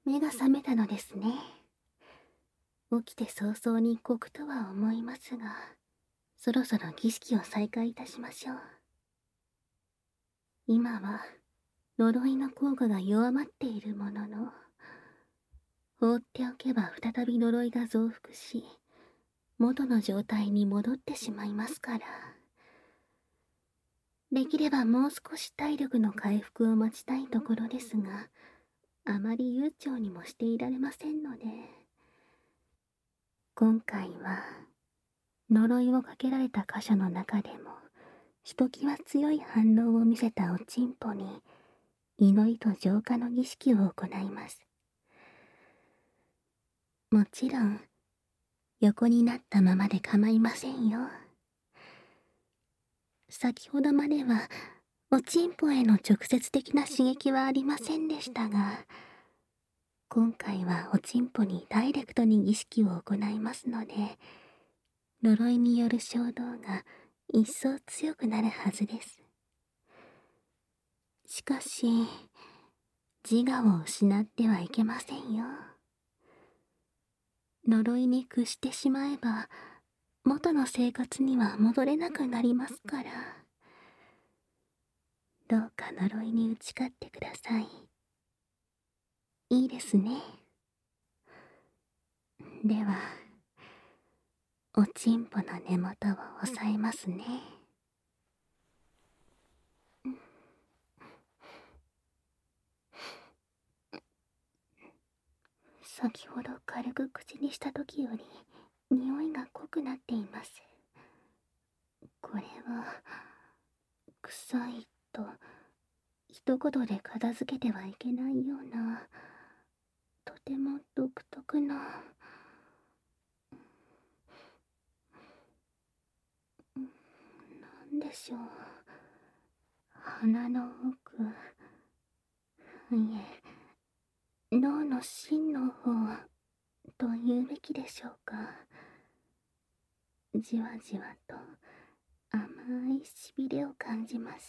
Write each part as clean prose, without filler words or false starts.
目が覚めたのですね。起きて早々に刻とは思いますが、そろそろ儀式を再開いたしましょう。今は呪いの効果が弱まっているものの、放っておけば再び呪いが増幅し、元の状態に戻ってしまいますから。できればもう少し体力の回復を待ちたいところですが、あまり悠長にもしていられませんので、今回は呪いをかけられた箇所の中でもひときわ強い反応を見せたおちんぽに祈りと浄化の儀式を行います。もちろん横になったままで構いませんよ。先ほどまではおちんぽへの直接的な刺激はありませんでしたが、今回はおちんぽにダイレクトに儀式を行いますので、呪いによる衝動が一層強くなるはずです。しかし、自我を失ってはいけませんよ。呪いに屈してしまえば、元の生活には戻れなくなりますから。どうか呪いに打ち勝ってください。いいですね。では、おちんぽの根元を押さえますね。先ほど軽く口にした時より匂いが濃くなっています。これは臭いと一言で片付けてはいけないような、とても独特な、なんでしょう、鼻の奥、いえ、脳の芯の方と言うべきでしょうか。じわじわと甘いしびれを感じます。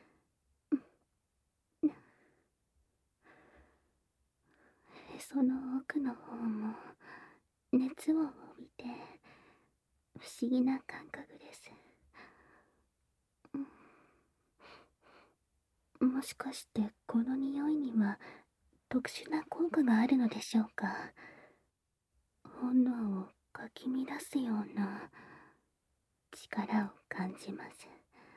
へその奥の方も熱を帯びて不思議な感覚です。もしかしてこの匂いには特殊な効果があるのでしょうか。炎をかき乱すような力を感じます。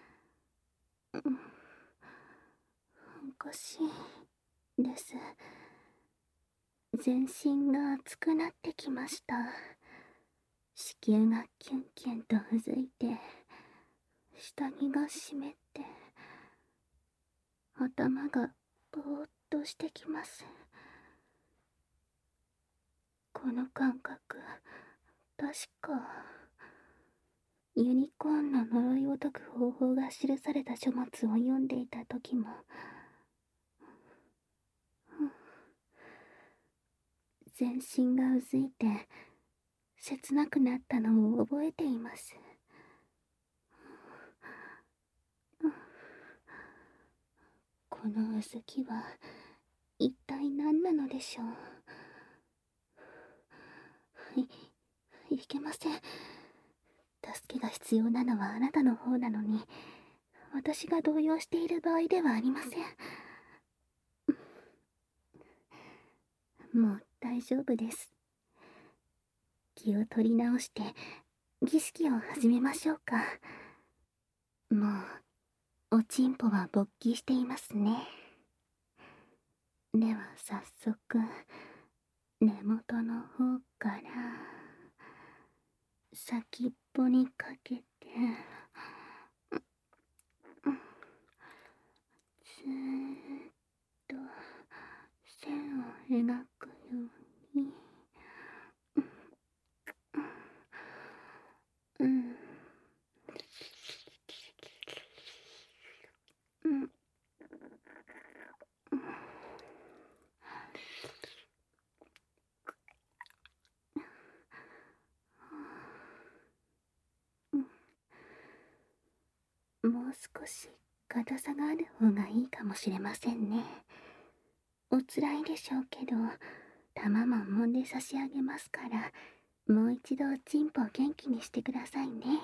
おかしいです。全身が熱くなってきました。子宮がキュンキュンとうずいて、下着が湿って、頭がぼーっとしてきます。この感覚、確かユニコーンの呪いを解く方法が記された書物を読んでいた時も、全身がうずいて切なくなったのを覚えています。このうずきは一体何なのでしょう。いけません。助けが必要なのはあなたの方なのに、私が動揺している場合ではありません。もう大丈夫です。気を取り直して儀式を始めましょうか。もうおちんぽは勃起していますね。では早速根元の方から先っぽにかけてずーっと線を描くように、うん、うん、もう少し硬さがある方がいいかもしれませんね。 おつらいでしょうけど、玉も揉んで差し上げますから、もう一度おちんぽ元気にしてくださいね。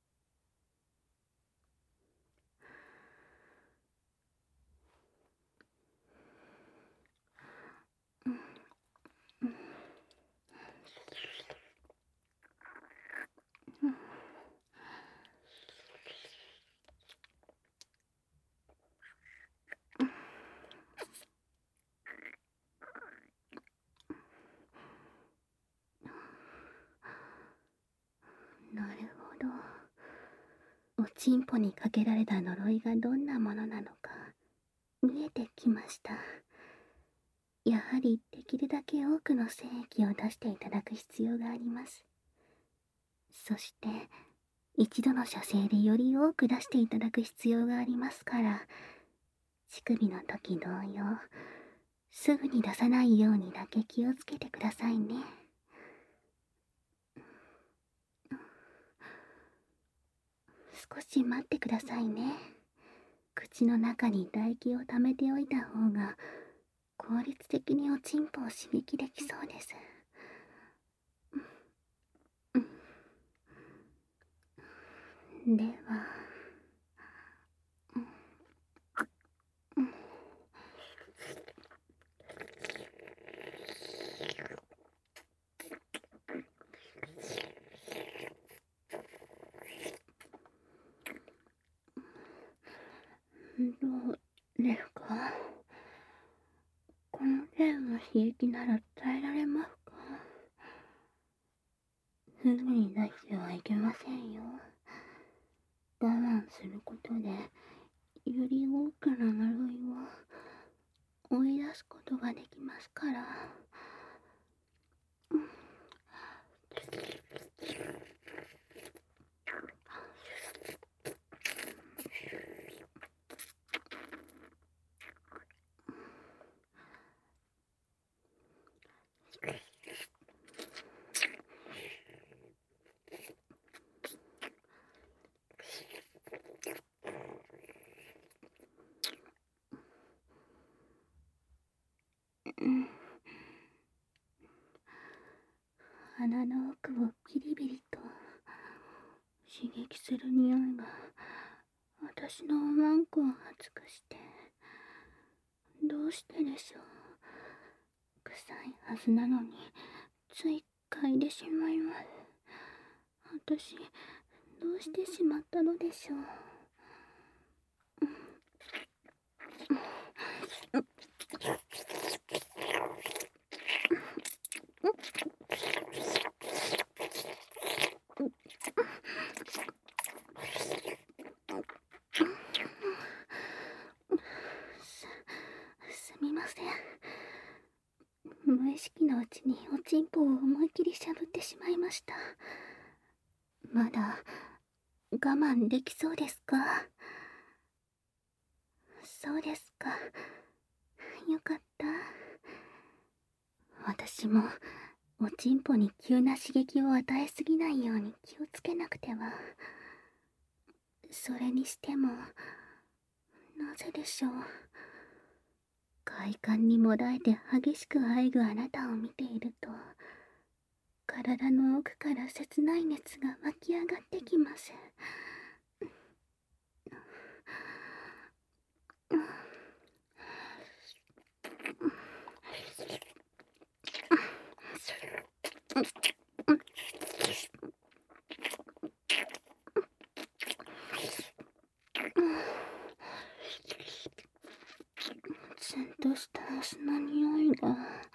なるほど。おちんぽにかけられた呪いがどんなものなのか見えてきました。やはりできるだけ多くの精液を出していただく必要があります。そして一度の射精でより多く出していただく必要がありますから、乳首の時同様、すぐに出さないようにだけ気をつけてくださいね。少し待ってくださいね。口の中に唾液を溜めておいた方が効率的におちんぽを刺激できそうです。では、どうですか？この程度の刺激なら耐えられますか？すぐに出してはいけませんよ。我慢することで、より多くの呪いを追い出すことができますから。鼻の奥をビリビリと刺激する匂いが私のおまんこを熱くして、どうしてでしょう。臭いはずなのについ嗅いでしまいます。私どうしてしまったのでしょう。すみません。無意識のうちにおちんぽを思い切りしゃぶってしまいました。まだ我慢できそうですか？そうですか。よかった。私もおちんぽに急な刺激を与えすぎないように気をつけなくては。それにしても、なぜでしょう。快感にもだえて激しく喘ぐあなたを見ていると、体の奥から切ない熱が湧き上がってきます。ツンとした足の匂いが、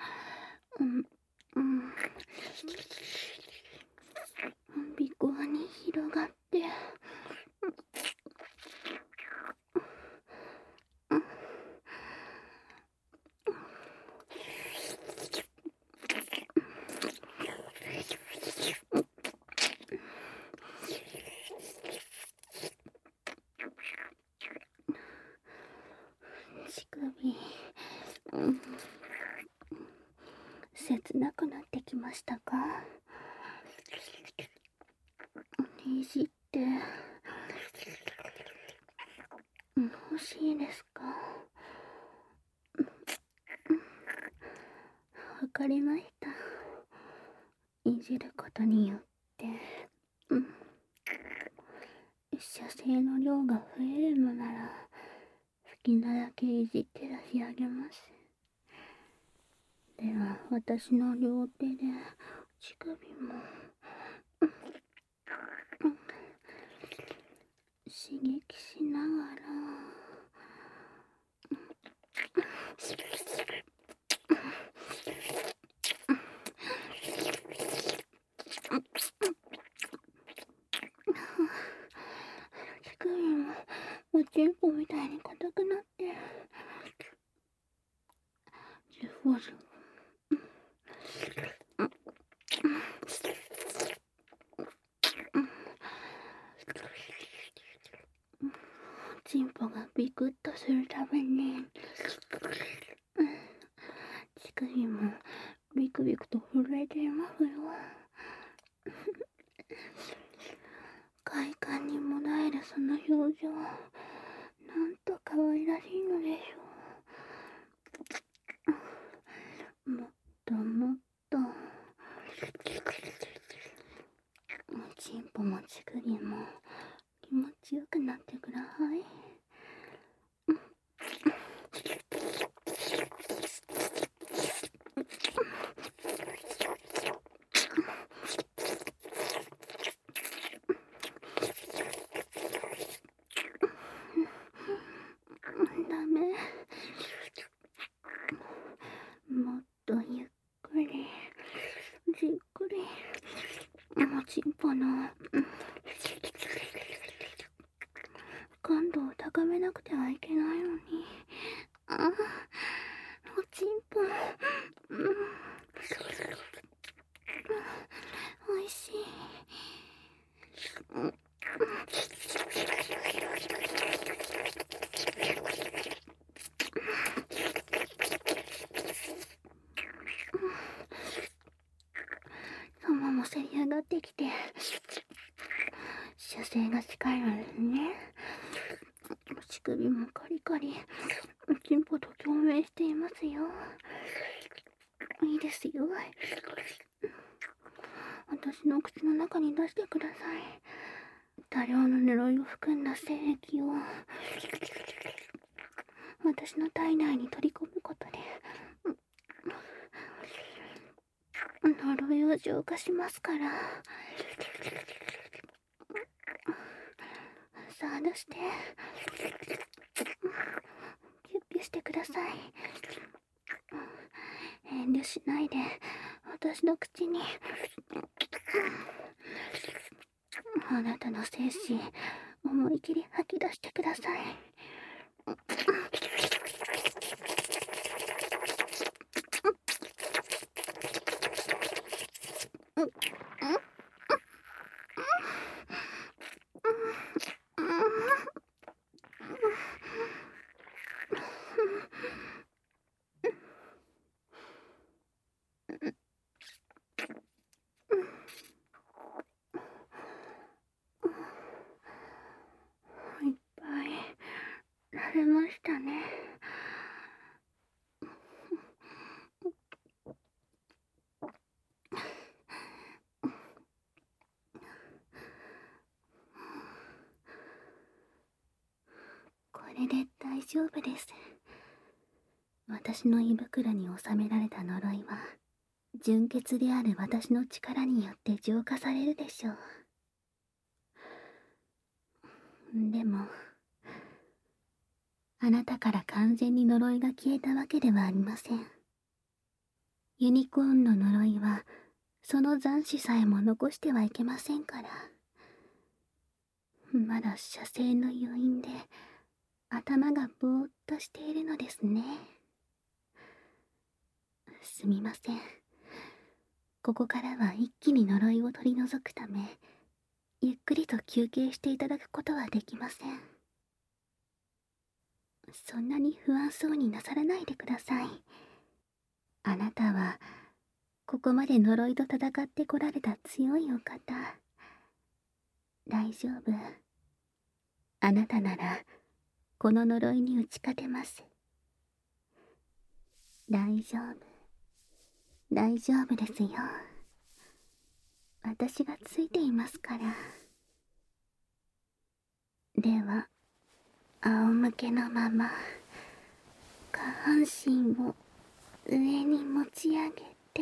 鼻孔に広がって、乳首、切なくなってきましたか？いじって欲しいですか？ わかりました。いじることによって、射精の量が増えるのなら、好きなだけいじって差し上げます。では、私の両手で乳首も、刺激しながら、乳首もおちんぽみたいに硬くなって、ジュフジュチンポがビクッとするたびに、乳首もビクビクと震えていますよ。快感にもだえるその表情、なんと可愛らしいのでしょう。もっともっと、チンポも乳首も気持ちよくなってください。ダメ。もっとゆっくり、じっくり、おちんぽの感度を高めなくてはいけないのに。おちんぽ、おいしい。頭もせり上がってきて、射精が近いのですね。乳首もカリカリ、おちんぽと共鳴していますよ。いいですよ。私の口の中に出してください。多量の呪いを含んだ精液を私の体内に取り込むことで呪いを浄化しますから。さあ出して、キュッキュしてください。遠慮しないで私の口にあなたの精子思い切り吐き出してください。いっぱい慣れましたね。これで大丈夫です。私の胃袋に収められた呪いは純潔である私の力によって浄化されるでしょう。でもあなたから完全に呪いが消えたわけではありません。ユニコーンの呪いはその残滓さえも残してはいけませんから。まだ射精の余韻で頭がぼーっとしているのですね。すみません。ここからは一気に呪いを取り除くため、ゆっくりと休憩していただくことはできません。そんなに不安そうになさらないでください。あなたはここまで呪いと戦ってこられた強いお方。大丈夫。あなたならこの呪いに打ち勝てます。大丈夫。 大丈夫ですよ。私がついていますから。では、仰向けのまま下半身を上に持ち上げて、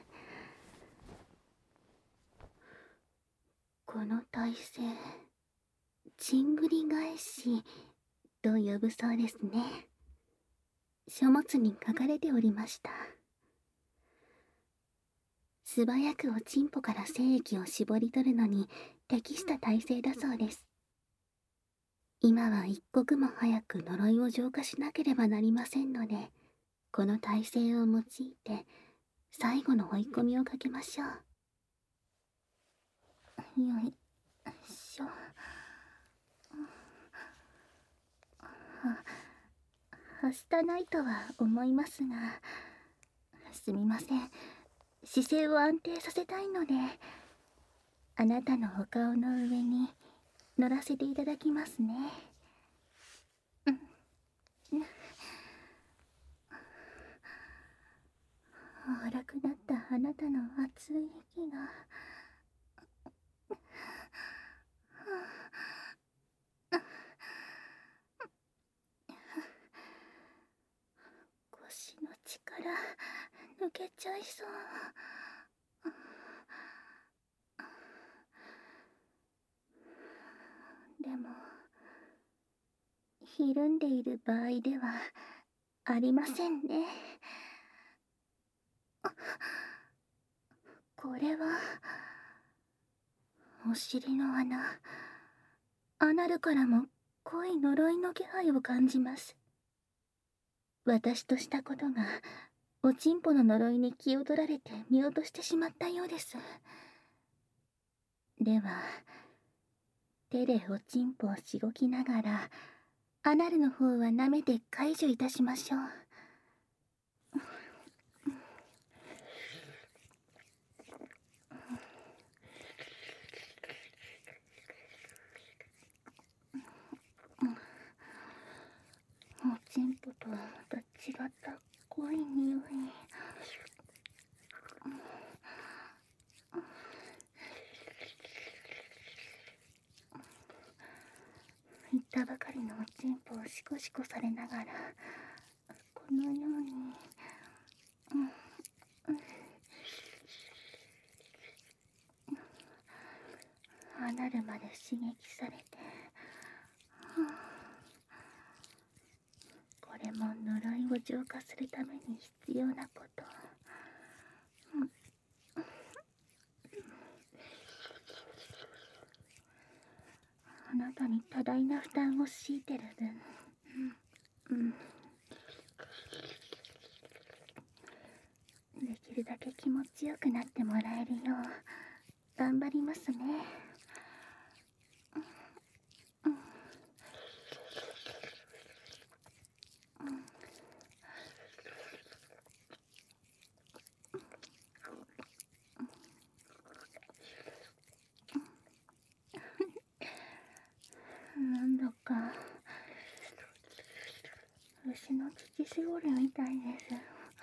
この体勢、ちんぐり返しと呼ぶそうですね。書物に書かれておりました。素早くおちんぽから精液を絞り取るのに適した体勢だそうです。今は一刻も早く呪いを浄化しなければなりませんので、この体勢を用いて最後の追い込みをかけましょう。よいしょ。はしたないとは思いますが、すみません。姿勢を安定させたいので、あなたのお顔の上に乗らせていただきますね。荒くなったあなたの熱い息が、腰の力抜けちゃいそう。でもひるんでいる場合ではありませんね。これはお尻の穴、アナルからも濃い呪いの気配を感じます。私としたことがおちんぽの呪いに気を取られて見落としてしまったようです。では手でおちんぽをしごきながらアナルの方は舐めて解除いたしましょう。おちんぽとはまた違った濃い匂い。言ったばかりのおちんぽをシコシコされながら、このように、アナルまで刺激されて、これも呪いを浄化するために必要なこと。あなたに多大な負担を強いてる分、できるだけ気持ちよくなってもらえるよう頑張りますね。なんだか牛の乳搾りみたいです。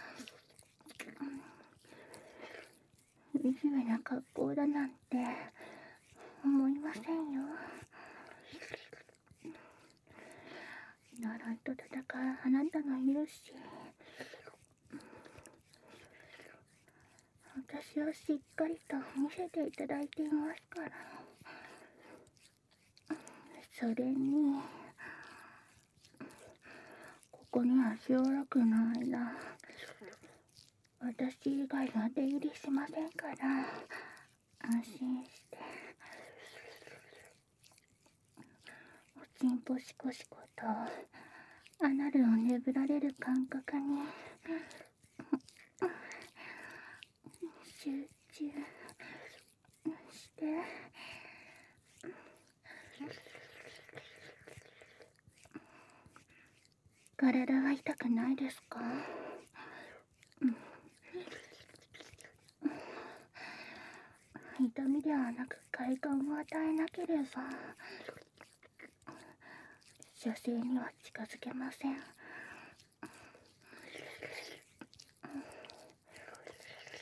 惨めな格好だなんて思いませんよ。呪いと戦うあなたがいるし、私をしっかりと見せていただいていますから。それにここに足を楽の間、私以外は出入りしませんから、安心しておちんぽシコシコとアナルをねぶられる感覚に集中して体は痛くないですか？痛みではなく快感を与えなければ射精には近づけません。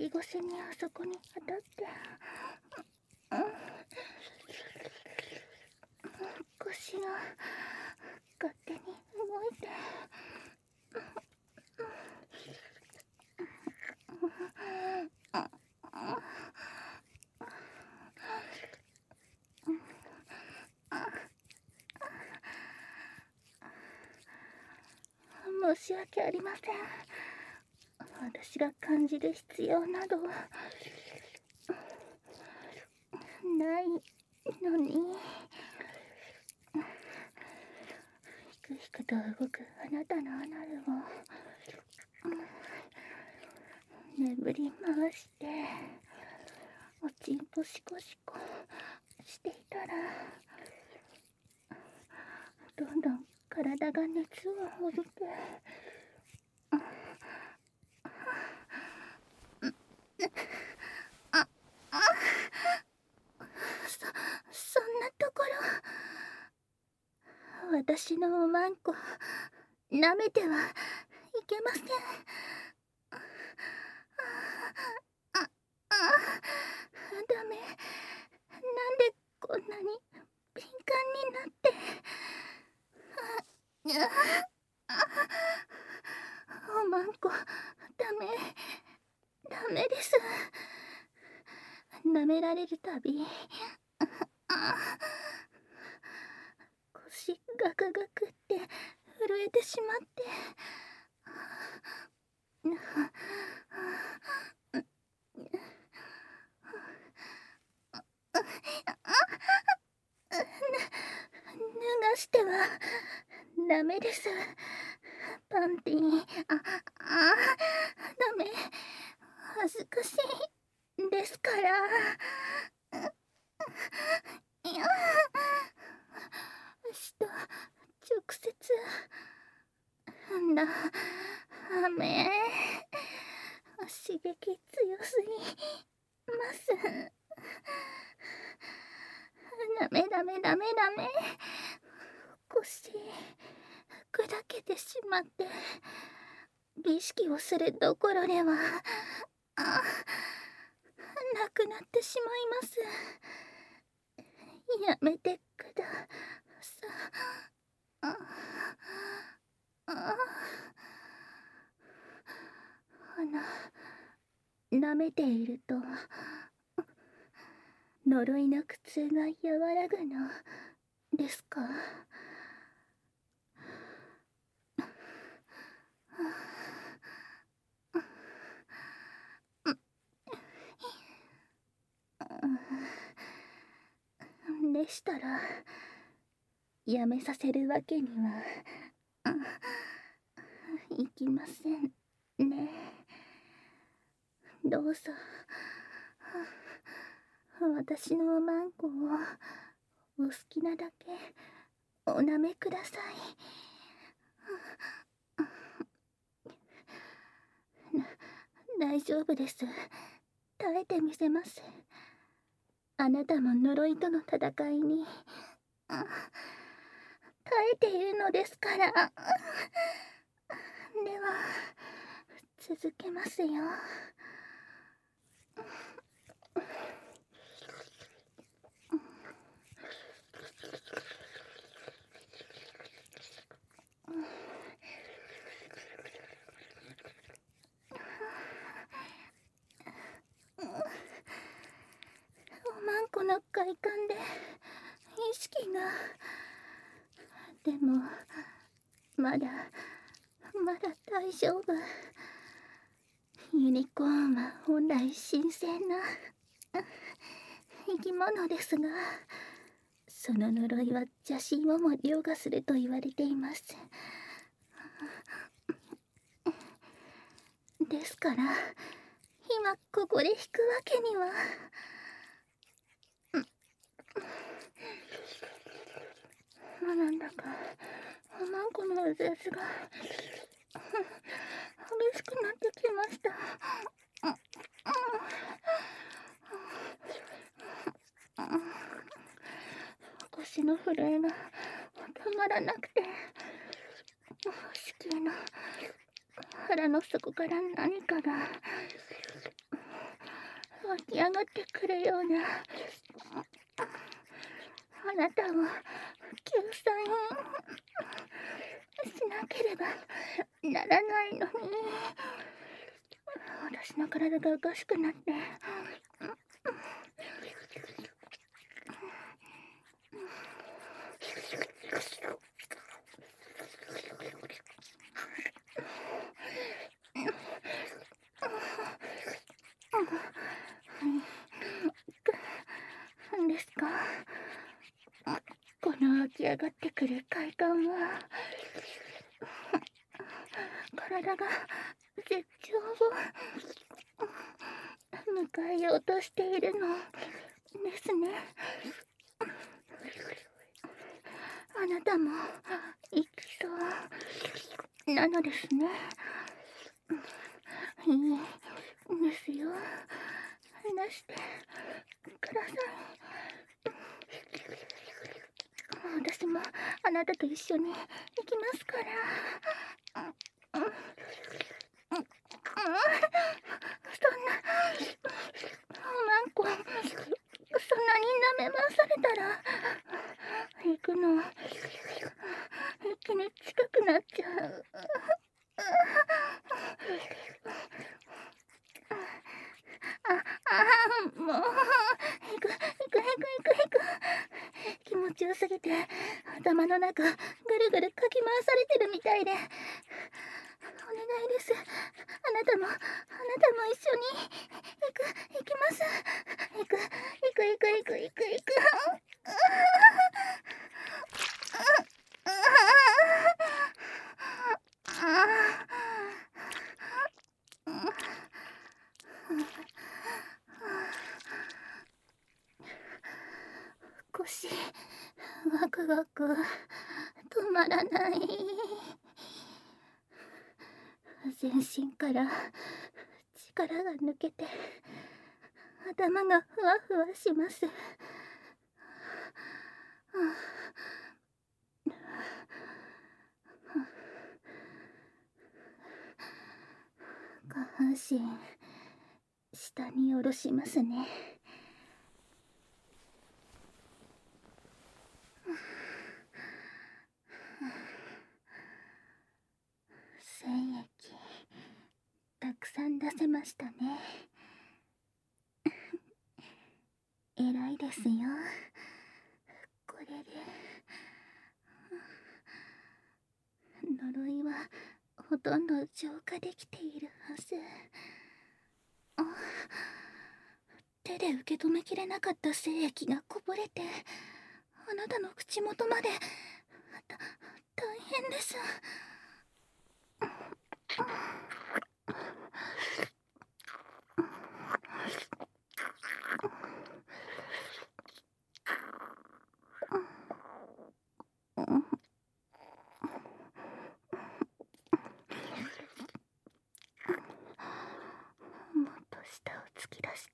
尻越しにあそこに当たって、腰が勝手に動いて、申し訳ありません。私が感じる必要などないのに。ひくひくと動くあなたのアナルを眠り回しておちんぽシコシコしていたら、どんどん体が熱を帯びて、そんなところ、私のおまんこ舐めてはいけません。ダメ。なんでこんなに敏感になって。おまんこダメです。舐められるたび腰ガクガクって震えてしまって、脱がしてはダメです。パンティー、ダメ。恥ずかしいですから。足と直接ダメ。刺激強すぎます。ダメ。腰砕けてしまって、儀式をするどころではなくなってしまいます。やめてくださ舐めていると呪いの苦痛が和らぐのですか？でしたらやめさせるわけにはいきませんね。どうぞ私のおまんこをお好きなだけお舐めください。大丈夫です。耐えてみせます。あなたも呪いとの戦いに耐えているのですから。では続けますよ。おまんこの快感で意識が。でもまだ大丈夫。ユニコーンは本来神聖な生き物ですが、その呪いは邪神をも凌駕すると言われています。ですから今ここで引くわけには。なんだかおまんこのうずうずが激しくなってきました。腰の震えが止まらなくて、子宮の腹の底から何かが起き上がってくるような、あなたを救済しなければならないのに、私の体がおかしくなって、なんですか、この起き上がってくる快感は、体が絶頂を迎えようとしているのですね。あなたも生きそうなのですね。いいですよ。話してください。私もあなたと一緒に行きますから。そんな、マンコ、そんなに舐め回されたら、行くの、一気に近くなっちゃう。もう、行く。気持ちよすぎて、頭の中、ぐるぐるかき回されてるみたいで。お願いです。あなたも一緒に、行きます。行く。腰、ワクワク、止まらない。全身から力が抜けて、頭がふわふわします。下半身、下に下ろしますね。精液、たくさん出せましたね。偉いですよ。これで呪いはほとんど浄化できているはず。手で受け止めきれなかった精液がこぼれて、あなたの口元まで大変です。もっと舌を突き出して、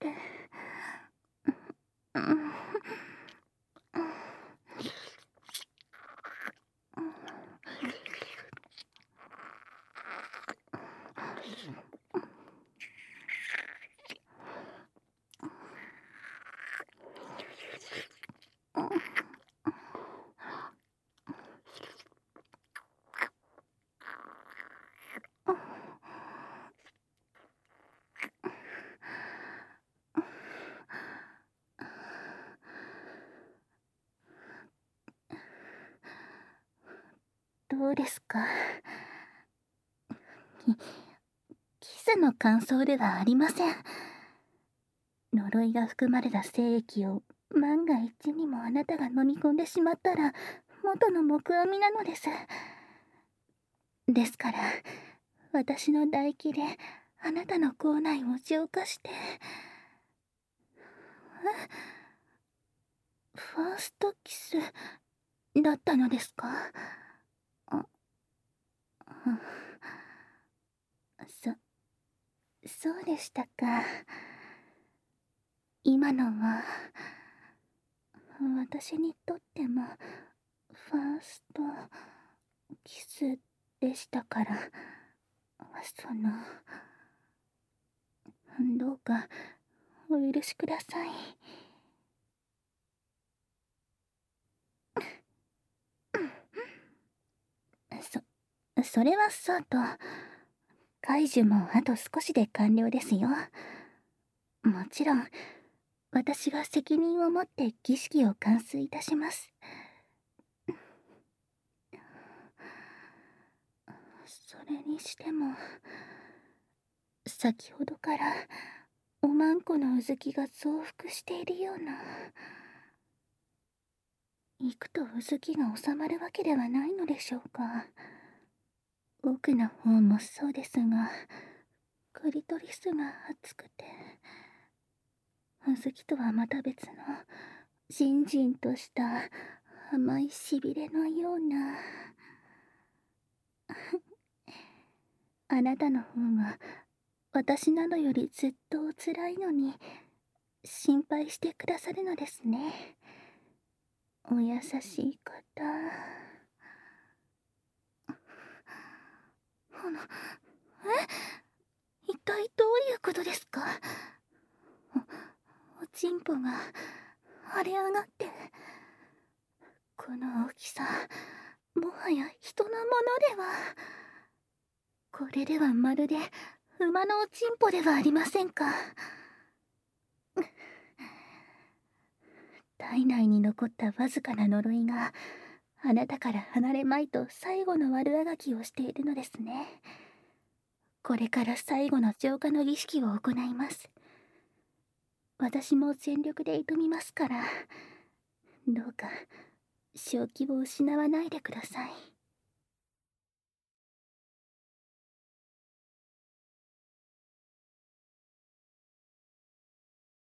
どうですか？キスの感想ではありません。呪いが含まれた精液を万が一にもあなたが飲み込んでしまったら元の木阿弥なのです。ですから私の唾液であなたの口内を浄化して。ファーストキスだったのですか？そうでしたか。今のは私にとってもファーストキスでしたから、どうかお許しください。それはそうと、解除もあと少しで完了ですよ。もちろん、私が責任を持って儀式を完遂いたします。それにしても、先ほどからおまんこのうずきが増幅しているような。行くとうずきが収まるわけではないのでしょうか。奥の方もそうですが、クリトリスが熱くて、うずきとはまた別のじんじんとした甘いしびれのような。あなたの方が私などよりずっとおつらいのに心配してくださるのですね。お優しい方。一体どういうことですか？おちんぽが腫れ上がって、この大きさ、もはや人のものでは。これではまるで馬のおちんぽではありませんか。体内に残ったわずかな呪いがあなたから離れまいと最後の悪あがきをしているのですね。これから最後の浄化の儀式を行います。私も全力で挑みますから、どうか正気を失わないでください。